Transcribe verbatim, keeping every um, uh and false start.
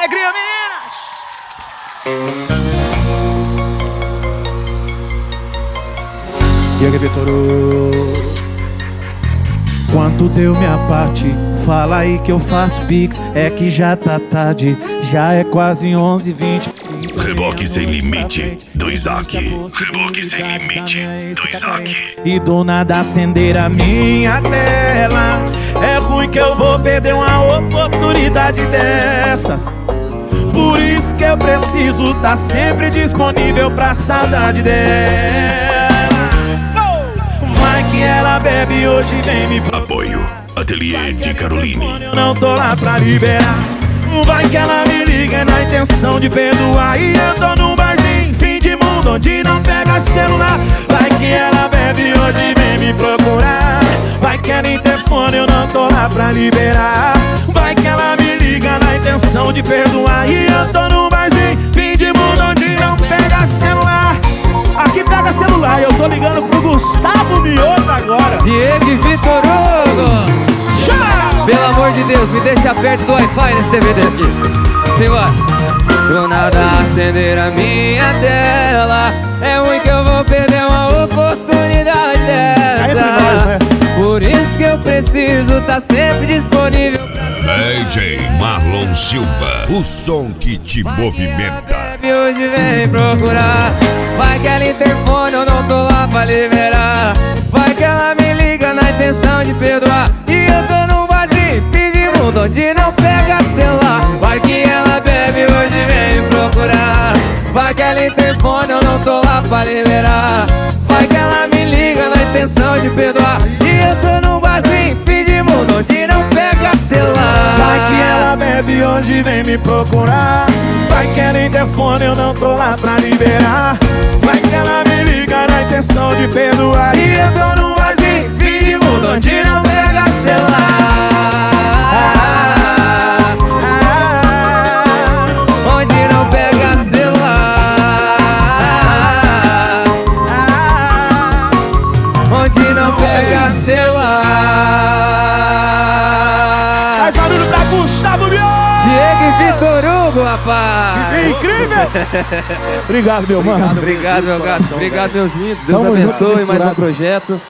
alegria, meninas! E aí, Vitor? Quanto deu minha parte? Fala aí que eu faço pix. É que já tá tarde, já é quase onze e vinte. Reboque sem limite do Isaac. Reboque sem limite do Isaac. E do nada acender a minha tela. É ruim que eu vou perder uma oportunidade dessas. Por isso que eu preciso tá sempre disponível pra saudade dela. Vai que ela bebe hoje vem me pro... Apoio Ateliê de Caroline. Eu não tô lá pra liberar. Vai que ela me liga na intenção de perdoar. E eu tô num barzinho, fim de mundo, onde não pega celular. Vai que ela bebe hoje vem me procurar. Vai que ela interfone, eu não tô lá pra liberar. Vai que ela me liga na intenção de perdoar. E eu tô num barzinho, fim de mundo, onde não pega celular. Aqui pega celular, eu tô ligando pro Gustavo Mioto agora. Diego e Vitor Hugo. Pelo amor de Deus, me deixa perto do Wi-Fi nesse D V D aqui. Simbora. Do nada acender a minha tela. É ruim que eu vou perder uma oportunidade dessa. Nós, né? Por isso que eu preciso tá sempre disponível pra... D J Marlon Silva, o som que te movimenta. E hoje vem procurar. Vai que ela interfone, eu não tô lá pra liberar. Vai que ela me liga na intenção de perdoar. E eu tô num vazio, fim de mundo, onde não pega celular. Vai que ela bebe, hoje vem me procurar. Vai que ela interfone, eu não tô lá pra liberar. Vai que ela me liga na intenção de perdoar. E eu tô num vazio, fim de mundo, onde não pega celular. Vai que ela bebe hoje vem me procurar. Vai que ela interfone, eu não tô lá pra liberar. Vai que ela me liga na intenção de perdoar. E eu tô num vazio, fim de mundo, onde não pega celular. Ah, ah, Onde não pega celular. ah, Onde não pega celular. Faz barulho pra Gustavo Mioto! Diego e Vitor Hugo, rapaz. É incrível! Obrigado, meu mano. Obrigado, meu gato. Obrigado, meus lindos. Deus Tamo junto, abençoe mais um misturado. projeto.